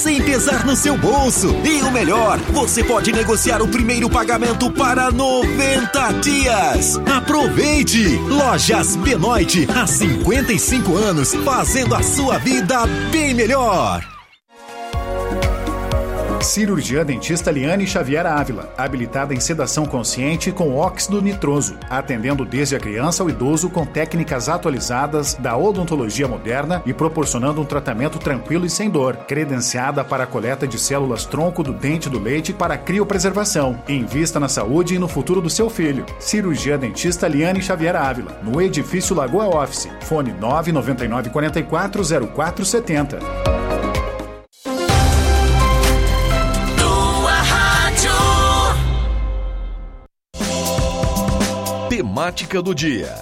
sem pesar no seu bolso. E o melhor, você pode negociar o primeiro pagamento para 90 dias. Aproveite! Lojas Benoit, há 55 anos, fazendo a sua vida bem melhor. Cirurgia dentista Liane Xavier Ávila, habilitada em sedação consciente com óxido nitroso, atendendo desde a criança ao idoso com técnicas atualizadas da odontologia moderna e proporcionando um tratamento tranquilo e sem dor. Credenciada para a coleta de células tronco do dente do leite para criopreservação. Invista na saúde e no futuro do seu filho. Cirurgia dentista Liane Xavier Ávila, no edifício Lagoa Office. Fone 999440470. Temática do dia.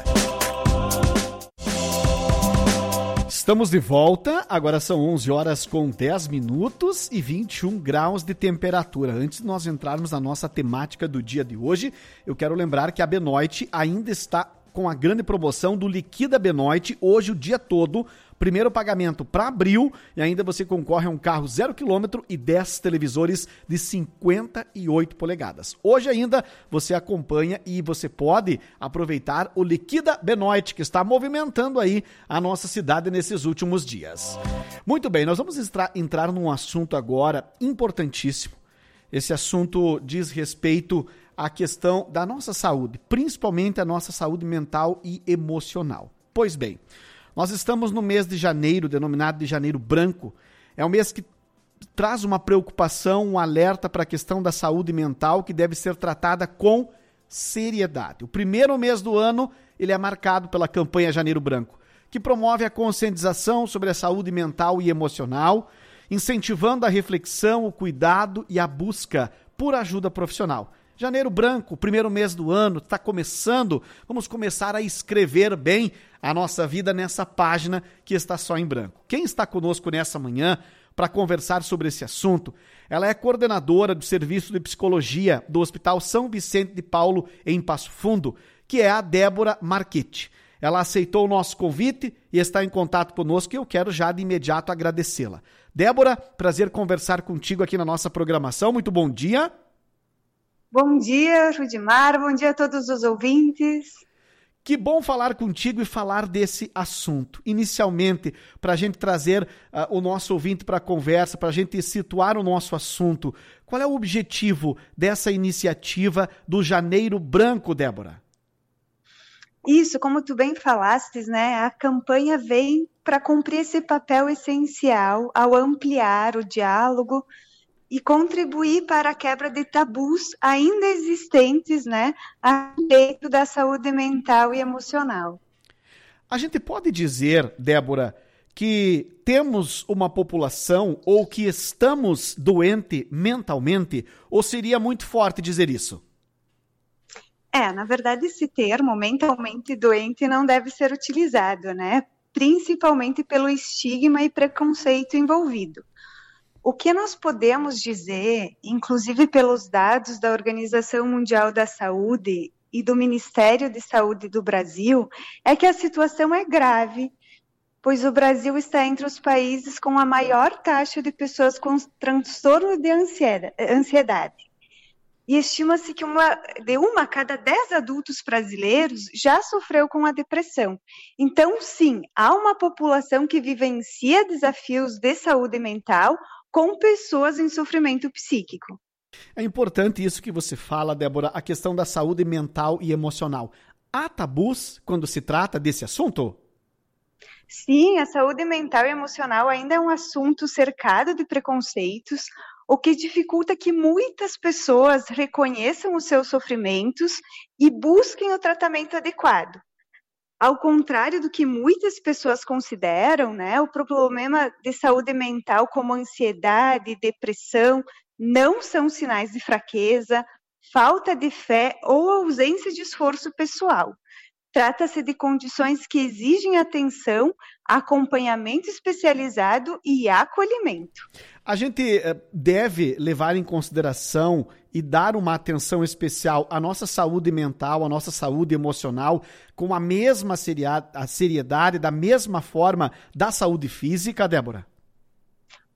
Estamos de volta, agora são 11 horas com 10 minutos e 21 graus de temperatura. Antes de nós entrarmos na nossa temática do dia de hoje, eu quero lembrar que a Benoit ainda está com a grande promoção do Liquida Benoit, hoje o dia todo. Primeiro pagamento para abril e ainda você concorre a um carro 0 km e 10 televisores de 58 polegadas. Hoje ainda você acompanha e você pode aproveitar o Liquida Benoit, que está movimentando aí a nossa cidade nesses últimos dias. Muito bem, nós vamos entrar num assunto agora importantíssimo. Esse assunto diz respeito à questão da nossa saúde, principalmente a nossa saúde mental e emocional. Pois bem, nós estamos no mês de janeiro, denominado de Janeiro Branco. É um mês que traz uma preocupação, um alerta para a questão da saúde mental que deve ser tratada com seriedade. O primeiro mês do ano, ele é marcado pela campanha Janeiro Branco, que promove a conscientização sobre a saúde mental e emocional, incentivando a reflexão, o cuidado e a busca por ajuda profissional. Janeiro Branco, primeiro mês do ano, está começando, vamos começar a escrever bem a nossa vida nessa página que está só em branco. Quem está conosco nessa manhã para conversar sobre esse assunto? Ela é coordenadora do Serviço de Psicologia do Hospital São Vicente de Paulo, em Passo Fundo, que é a Débora Marchetti. Ela aceitou o nosso convite e está em contato conosco e eu quero já de imediato agradecê-la. Débora, prazer conversar contigo aqui na nossa programação. Muito bom dia. Bom dia, Rudimar. Bom dia a todos os ouvintes. Que bom falar contigo e falar desse assunto. Inicialmente, para a gente trazer o nosso ouvinte para a conversa, para a gente situar o nosso assunto, qual é o objetivo dessa iniciativa do Janeiro Branco, Débora? Isso, como tu bem falastes, né? A campanha vem para cumprir esse papel essencial ao ampliar o diálogo e contribuir para a quebra de tabus ainda existentes, né, a respeito da saúde mental e emocional. A gente pode dizer, Débora, que temos uma população ou que estamos doente mentalmente, ou seria muito forte dizer isso? Na verdade, esse termo, mentalmente doente, não deve ser utilizado, né, principalmente pelo estigma e preconceito envolvido. O que nós podemos dizer, inclusive pelos dados da Organização Mundial da Saúde e do Ministério de Saúde do Brasil, é que a situação é grave, pois o Brasil está entre os países com a maior taxa de pessoas com transtorno de ansiedade. E estima-se que uma a cada 10 adultos brasileiros já sofreu com a depressão. Então, sim, há uma população que vivencia desafios de saúde mental com pessoas em sofrimento psíquico. É importante isso que você fala, Débora, a questão da saúde mental e emocional. Há tabus quando se trata desse assunto? Sim, a saúde mental e emocional ainda é um assunto cercado de preconceitos, o que dificulta que muitas pessoas reconheçam os seus sofrimentos e busquem o tratamento adequado. Ao contrário do que muitas pessoas consideram, né, o problema de saúde mental como ansiedade, depressão, não são sinais de fraqueza, falta de fé ou ausência de esforço pessoal. Trata-se de condições que exigem atenção, acompanhamento especializado e acolhimento. A gente deve levar em consideração e dar uma atenção especial à nossa saúde mental, à nossa saúde emocional, com a mesma seriedade, da mesma forma da saúde física, Débora?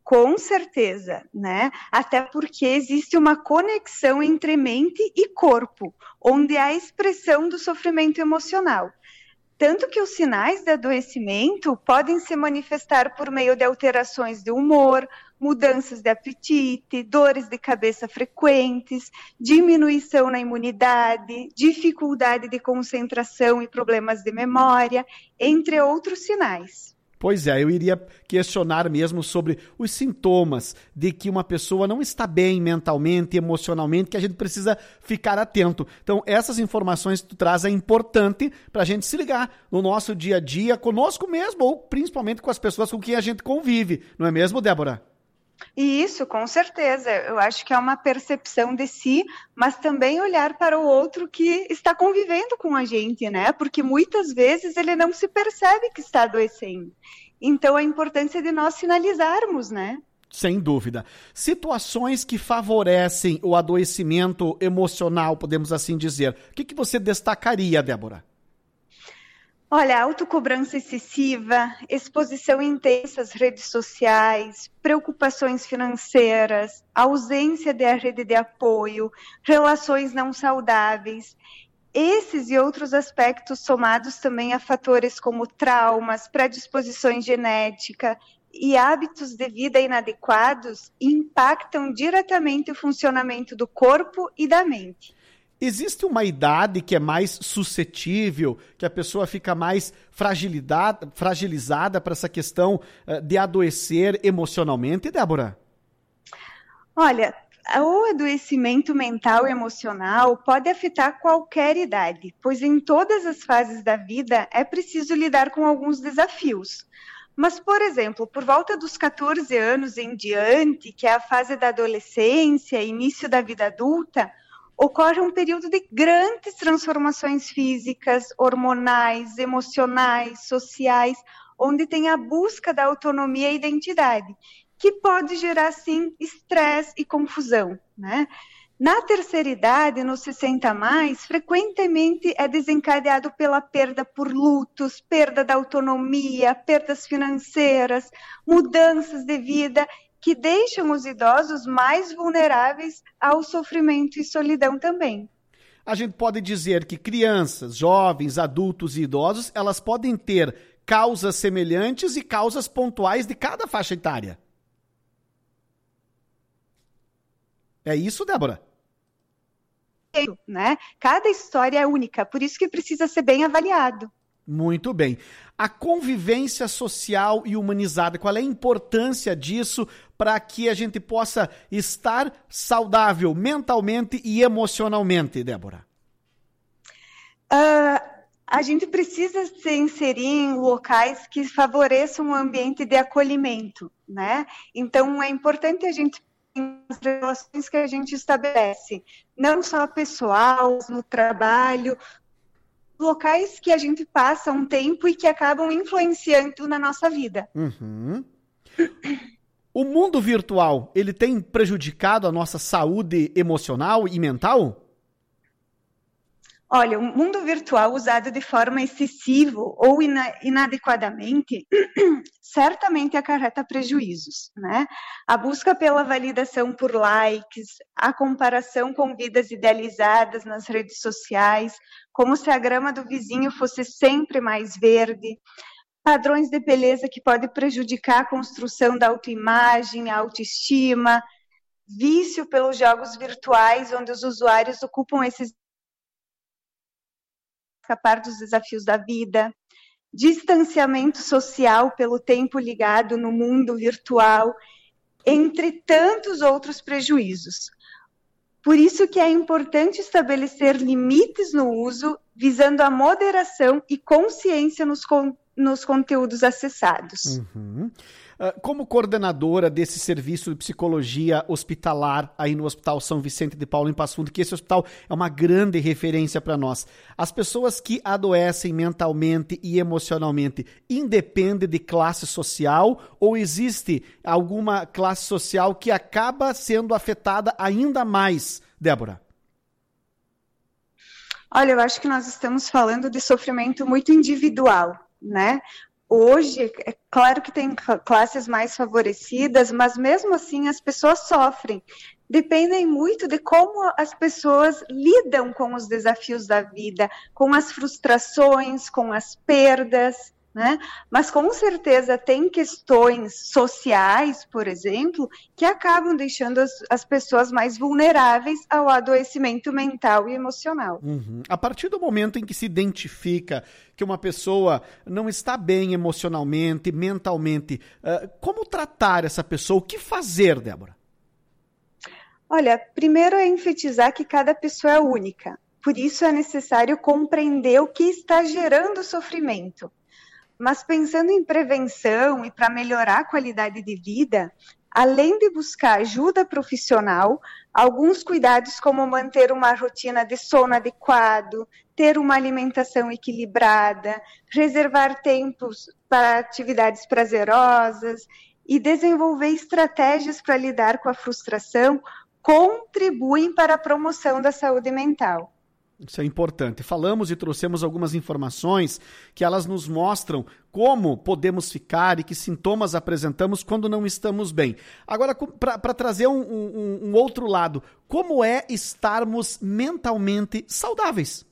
Com certeza, né? Até porque existe uma conexão entre mente e corpo, onde há a expressão do sofrimento emocional. Tanto que os sinais de adoecimento podem se manifestar por meio de alterações de humor, mudanças de apetite, dores de cabeça frequentes, diminuição na imunidade, dificuldade de concentração e problemas de memória, entre outros sinais. Pois é, eu iria questionar mesmo sobre os sintomas de que uma pessoa não está bem mentalmente, emocionalmente, que a gente precisa ficar atento. Então, essas informações que tu traz é importante para a gente se ligar no nosso dia a dia, conosco mesmo, ou principalmente com as pessoas com quem a gente convive. Não é mesmo, Débora? Isso, com certeza. Eu acho que é uma percepção de si, mas também olhar para o outro que está convivendo com a gente, né? Porque muitas vezes ele não se percebe que está adoecendo. Então, a importância de nós sinalizarmos, né? Sem dúvida. Situações que favorecem o adoecimento emocional, podemos assim dizer. O que você destacaria, Débora? Olha, autocobrança excessiva, exposição intensa às redes sociais, preocupações financeiras, ausência da rede de apoio, relações não saudáveis. Esses e outros aspectos somados também a fatores como traumas, predisposições genéticas e hábitos de vida inadequados impactam diretamente o funcionamento do corpo e da mente. Existe uma idade que é mais suscetível, que a pessoa fica mais fragilizada para essa questão de adoecer emocionalmente, Débora? Olha, o adoecimento mental e emocional pode afetar qualquer idade, pois em todas as fases da vida é preciso lidar com alguns desafios. Mas, por exemplo, por volta dos 14 anos em diante, que é a fase da adolescência, início da vida adulta, ocorre um período de grandes transformações físicas, hormonais, emocionais, sociais, onde tem a busca da autonomia e identidade, que pode gerar, sim, estresse e confusão, né? Na terceira idade, nos 60+, frequentemente é desencadeado pela perda por lutos, perda da autonomia, perdas financeiras, mudanças de vida, que deixam os idosos mais vulneráveis ao sofrimento e solidão também. A gente pode dizer que crianças, jovens, adultos e idosos, elas podem ter causas semelhantes e causas pontuais de cada faixa etária. É isso, Débora? Né? Cada história é única, por isso que precisa ser bem avaliado. Muito bem. A convivência social e humanizada, qual é a importância disso para que a gente possa estar saudável mentalmente e emocionalmente, Débora? A gente precisa se inserir em locais que favoreçam um ambiente de acolhimento, né? Então, é importante a gente as relações que a gente estabelece, não só pessoal, no trabalho, locais que a gente passa um tempo e que acabam influenciando na nossa vida. Uhum. O mundo virtual, ele tem prejudicado a nossa saúde emocional e mental? Olha, o mundo virtual usado de forma excessiva ou inadequadamente certamente acarreta prejuízos, né? A busca pela validação por likes, a comparação com vidas idealizadas nas redes sociais, como se a grama do vizinho fosse sempre mais verde, padrões de beleza que podem prejudicar a construção da autoimagem, a autoestima, vício pelos jogos virtuais, onde os usuários ocupam esses escapar dos desafios da vida, distanciamento social pelo tempo ligado no mundo virtual, entre tantos outros prejuízos. Por isso que é importante estabelecer limites no uso, visando a moderação e consciência nos conteúdos acessados. Uhum. Como coordenadora desse serviço de psicologia hospitalar aí no Hospital São Vicente de Paulo, em Passo Fundo, que esse hospital é uma grande referência para nós. As pessoas que adoecem mentalmente e emocionalmente, independe de classe social ou existe alguma classe social que acaba sendo afetada ainda mais, Débora? Olha, eu acho que nós estamos falando de sofrimento muito individual, né? Hoje, é claro que tem classes mais favorecidas, mas mesmo assim as pessoas sofrem. Dependem muito de como as pessoas lidam com os desafios da vida, com as frustrações, com as perdas, né? Mas com certeza tem questões sociais, por exemplo, que acabam deixando as pessoas mais vulneráveis ao adoecimento mental e emocional. A partir do momento em que se identifica que uma pessoa não está bem emocionalmente, mentalmente, como tratar essa pessoa? O que fazer, Débora? Olha, primeiro é enfatizar que cada pessoa é única. Por isso é necessário compreender o que está gerando sofrimento. Mas pensando em prevenção e para melhorar a qualidade de vida, além de buscar ajuda profissional, alguns cuidados como manter uma rotina de sono adequado, ter uma alimentação equilibrada, reservar tempos para atividades prazerosas e desenvolver estratégias para lidar com a frustração contribuem para a promoção da saúde mental. Isso é importante. Falamos e trouxemos algumas informações que elas nos mostram como podemos ficar e que sintomas apresentamos quando não estamos bem. Agora, para trazer um outro lado, como é estarmos mentalmente saudáveis?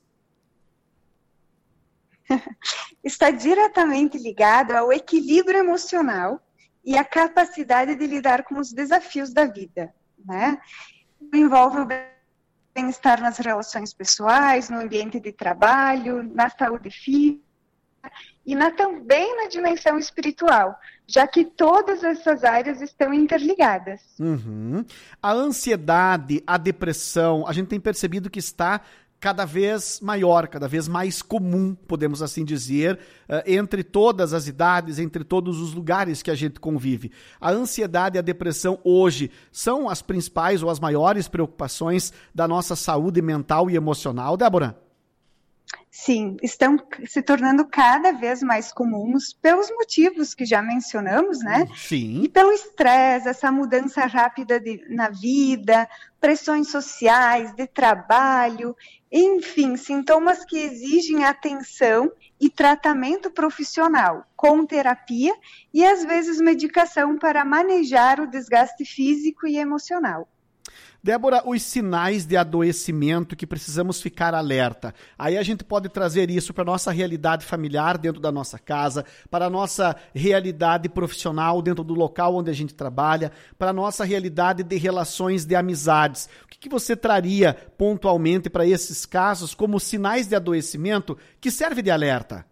Está diretamente ligado ao equilíbrio emocional e à capacidade de lidar com os desafios da vida, né? Envolve o bem-estar nas relações pessoais, no ambiente de trabalho, na saúde física e também na dimensão espiritual, já que todas essas áreas estão interligadas. A ansiedade, a depressão, a gente tem percebido que está cada vez maior, cada vez mais comum, podemos assim dizer, entre todas as idades, entre todos os lugares que a gente convive. A ansiedade e a depressão hoje são as principais ou as maiores preocupações da nossa saúde mental e emocional, Débora? Sim, estão se tornando cada vez mais comuns pelos motivos que já mencionamos, né? Sim. E pelo estresse, essa mudança rápida na vida, pressões sociais, de trabalho, enfim, sintomas que exigem atenção e tratamento profissional, com terapia e às vezes medicação para manejar o desgaste físico e emocional. Débora, os sinais de adoecimento que precisamos ficar alerta. Aí a gente pode trazer isso para a nossa realidade familiar dentro da nossa casa, para a nossa realidade profissional dentro do local onde a gente trabalha, para a nossa realidade de relações de amizades. O que você traria pontualmente para esses casos como sinais de adoecimento que serve de alerta?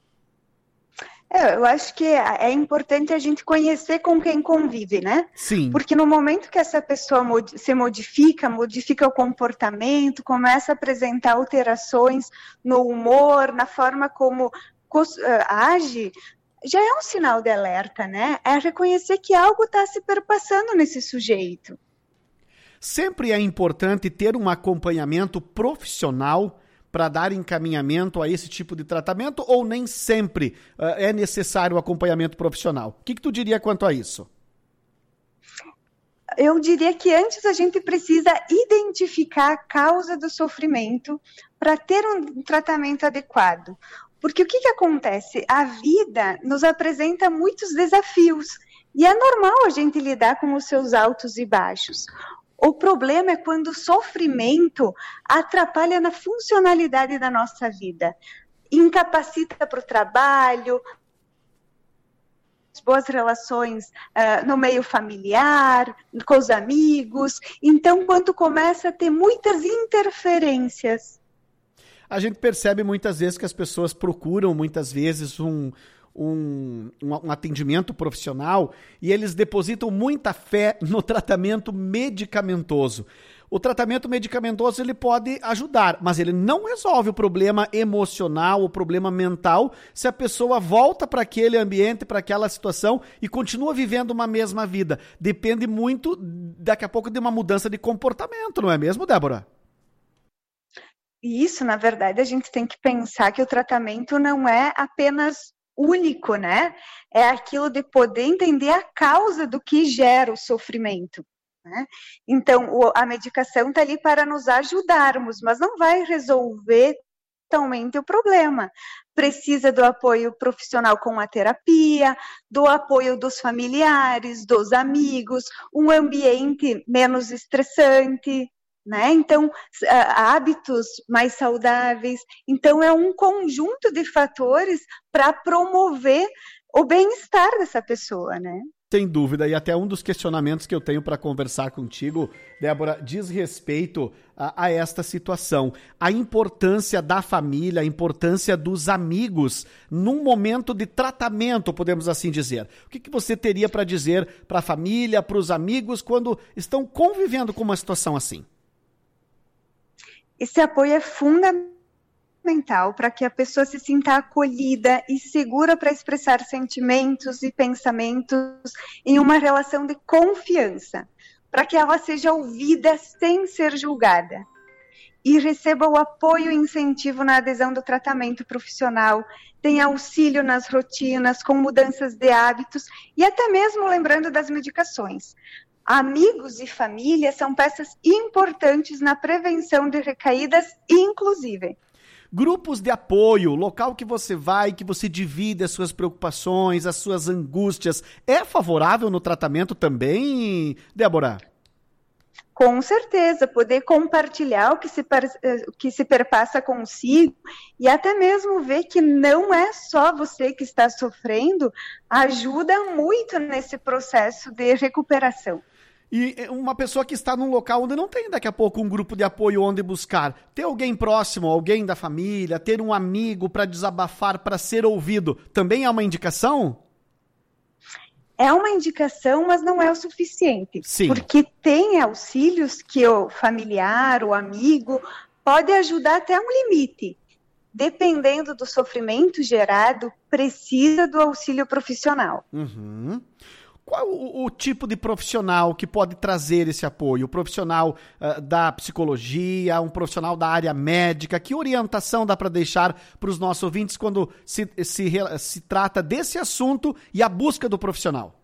Eu acho que é importante a gente conhecer com quem convive, né? Sim. Porque no momento que essa pessoa se modifica o comportamento, começa a apresentar alterações no humor, na forma como age, já é um sinal de alerta, né? É reconhecer que algo está se perpassando nesse sujeito. Sempre é importante ter um acompanhamento profissional para dar encaminhamento a esse tipo de tratamento ou nem sempre é necessário o acompanhamento profissional? O que tu diria quanto a isso? Eu diria que antes a gente precisa identificar a causa do sofrimento para ter um tratamento adequado. Porque o que acontece? A vida nos apresenta muitos desafios e é normal a gente lidar com os seus altos e baixos. O problema é quando o sofrimento atrapalha na funcionalidade da nossa vida, incapacita para o trabalho, boas relações no meio familiar, com os amigos. Então, quando começa a ter muitas interferências. A gente percebe muitas vezes que as pessoas procuram muitas vezes um atendimento profissional e eles depositam muita fé no tratamento medicamentoso. O tratamento medicamentoso ele pode ajudar, mas ele não resolve o problema emocional, o problema mental, se a pessoa volta para aquele ambiente, para aquela situação e continua vivendo uma mesma vida. Depende muito, daqui a pouco, de uma mudança de comportamento, não é mesmo, Débora? Isso, na verdade, a gente tem que pensar que o tratamento não é apenas único, né? É aquilo de poder entender a causa do que gera o sofrimento, né? Então, a medicação está ali para nos ajudarmos, mas não vai resolver totalmente o problema. Precisa do apoio profissional com a terapia, do apoio dos familiares, dos amigos, um ambiente menos estressante, né? Então, hábitos mais saudáveis. Então, é um conjunto de fatores para promover o bem-estar dessa pessoa, né? Sem dúvida, e até um dos questionamentos que eu tenho para conversar contigo, Débora, diz respeito a esta situação. A importância da família, a importância dos amigos num momento de tratamento, podemos assim dizer. O que você teria para dizer para a família, para os amigos, quando estão convivendo com uma situação assim? Esse apoio é fundamental para que a pessoa se sinta acolhida e segura para expressar sentimentos e pensamentos em uma relação de confiança, para que ela seja ouvida sem ser julgada e receba o apoio e incentivo na adesão do tratamento profissional, tenha auxílio nas rotinas, com mudanças de hábitos e até mesmo lembrando das medicações. Amigos e família são peças importantes na prevenção de recaídas, inclusive. Grupos de apoio, local que você vai, que você divide as suas preocupações, as suas angústias, é favorável no tratamento também, Débora? Com certeza, poder compartilhar o que se perpassa consigo e até mesmo ver que não é só você que está sofrendo, ajuda muito nesse processo de recuperação. E uma pessoa que está num local onde não tem daqui a pouco um grupo de apoio onde buscar, ter alguém próximo, alguém da família, ter um amigo para desabafar, para ser ouvido, também é uma indicação? É uma indicação, mas não é o suficiente. Sim. Porque tem auxílios que o familiar, o amigo, pode ajudar até um limite. Dependendo do sofrimento gerado, precisa do auxílio profissional. Uhum. Qual o tipo de profissional que pode trazer esse apoio? O profissional da psicologia, um profissional da área médica? Que orientação dá para deixar para os nossos ouvintes quando se trata desse assunto e a busca do profissional?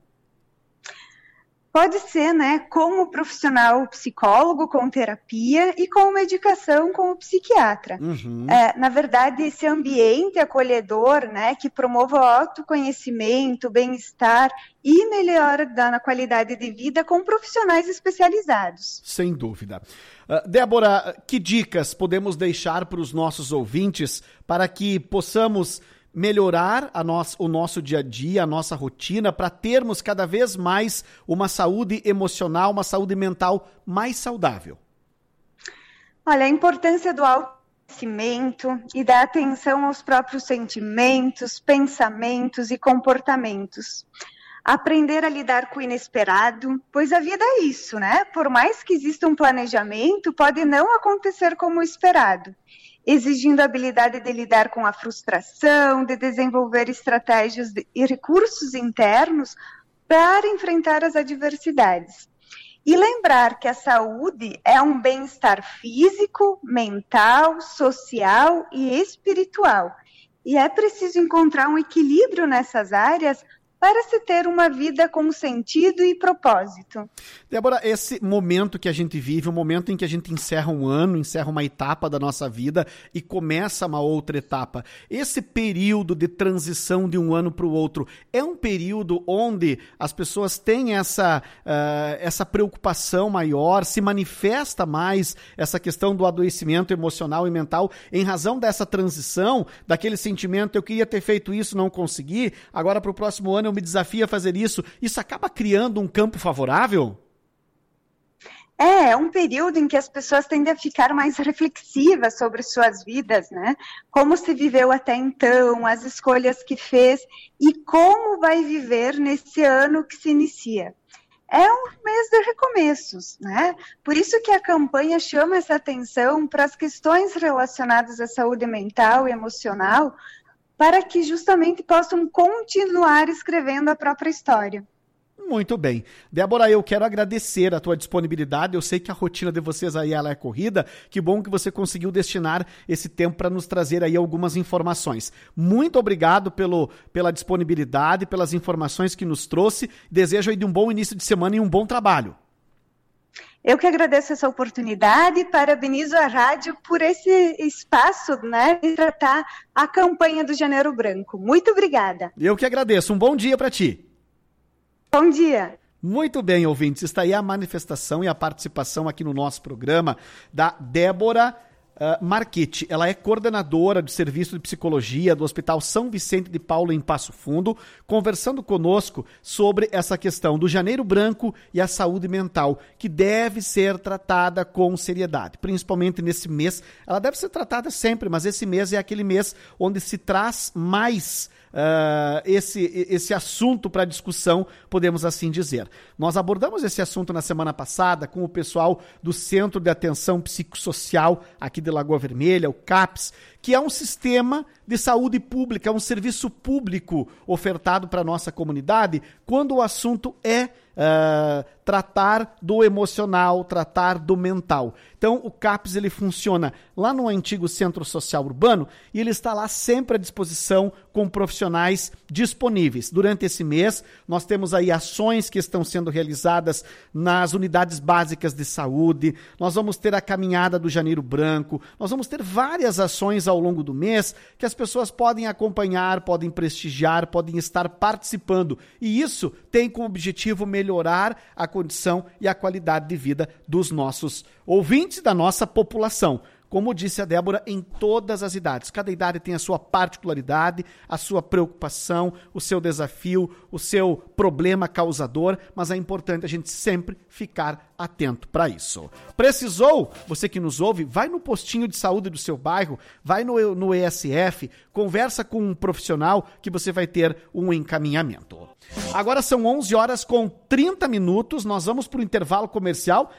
Pode ser, né, como profissional psicólogo com terapia e com medicação com o psiquiatra. Uhum. Na verdade, esse ambiente acolhedor, né, que promova o autoconhecimento, bem-estar e melhora na qualidade de vida com profissionais especializados. Sem dúvida. Débora, que dicas podemos deixar para os nossos ouvintes para que possamos melhorar o nosso dia a dia, a nossa rotina, para termos cada vez mais uma saúde emocional, uma saúde mental mais saudável? Olha, a importância do autoconhecimento e da atenção aos próprios sentimentos, pensamentos e comportamentos. Aprender a lidar com o inesperado, pois a vida é isso, né? Por mais que exista um planejamento, pode não acontecer como esperado, exigindo a habilidade de lidar com a frustração, de desenvolver estratégias e recursos internos para enfrentar as adversidades. E lembrar que a saúde é um bem-estar físico, mental, social e espiritual. E é preciso encontrar um equilíbrio nessas áreas para se ter uma vida com sentido e propósito. Débora, esse momento que a gente vive, o momento em que a gente encerra um ano, encerra uma etapa da nossa vida e começa uma outra etapa, esse período de transição de um ano para o outro, é um período onde as pessoas têm essa preocupação maior, se manifesta mais essa questão do adoecimento emocional e mental em razão dessa transição, daquele sentimento, eu queria ter feito isso, não consegui, agora para o próximo ano eu me desafio a fazer isso acaba criando um campo favorável? É um período em que as pessoas tendem a ficar mais reflexivas sobre suas vidas, né? Como se viveu até então, as escolhas que fez e como vai viver nesse ano que se inicia. É um mês de recomeços, né? Por isso que a campanha chama essa atenção para as questões relacionadas à saúde mental e emocional, para que justamente possam continuar escrevendo a própria história. Muito bem. Débora, eu quero agradecer a tua disponibilidade. Eu sei que a rotina de vocês aí ela é corrida. Que bom que você conseguiu destinar esse tempo para nos trazer aí algumas informações. Muito obrigado pela disponibilidade, pelas informações que nos trouxe. Desejo aí de um bom início de semana e um bom trabalho. Eu que agradeço essa oportunidade, parabenizo a rádio por esse espaço, né, de tratar a campanha do Janeiro Branco. Muito obrigada. Eu que agradeço. Um bom dia para ti. Bom dia. Muito bem, ouvintes. Está aí a manifestação e a participação aqui no nosso programa da Débora Marchetti. Ela é coordenadora do Serviço de Psicologia do Hospital São Vicente de Paulo, em Passo Fundo, conversando conosco sobre essa questão do Janeiro Branco e a saúde mental, que deve ser tratada com seriedade, principalmente nesse mês. Ela deve ser tratada sempre, mas esse mês é aquele mês onde se traz mais esse assunto para discussão, podemos assim dizer. Nós abordamos esse assunto na semana passada com o pessoal do Centro de Atenção Psicossocial aqui de Lagoa Vermelha, o CAPS, que é um sistema de saúde pública, um serviço público ofertado para a nossa comunidade, quando o assunto é tratar do emocional, tratar do mental. Então, o CAPS ele funciona lá no antigo Centro Social Urbano e ele está lá sempre à disposição com profissionais disponíveis. Durante esse mês, nós temos aí ações que estão sendo realizadas nas unidades básicas de saúde, nós vamos ter a caminhada do Janeiro Branco, nós vamos ter várias ações ao longo do mês que as pessoas podem acompanhar, podem prestigiar, podem estar participando. E isso tem como objetivo melhorar a condição e a qualidade de vida dos nossos ouvintes, da nossa população. Como disse a Débora, em todas as idades. Cada idade tem a sua particularidade, a sua preocupação, o seu desafio, o seu problema causador, mas é importante a gente sempre ficar atento para isso. Precisou? Você que nos ouve, vai no postinho de saúde do seu bairro, vai no ESF, conversa com um profissional que você vai ter um encaminhamento. Agora são 11 horas com 30 minutos, nós vamos para o intervalo comercial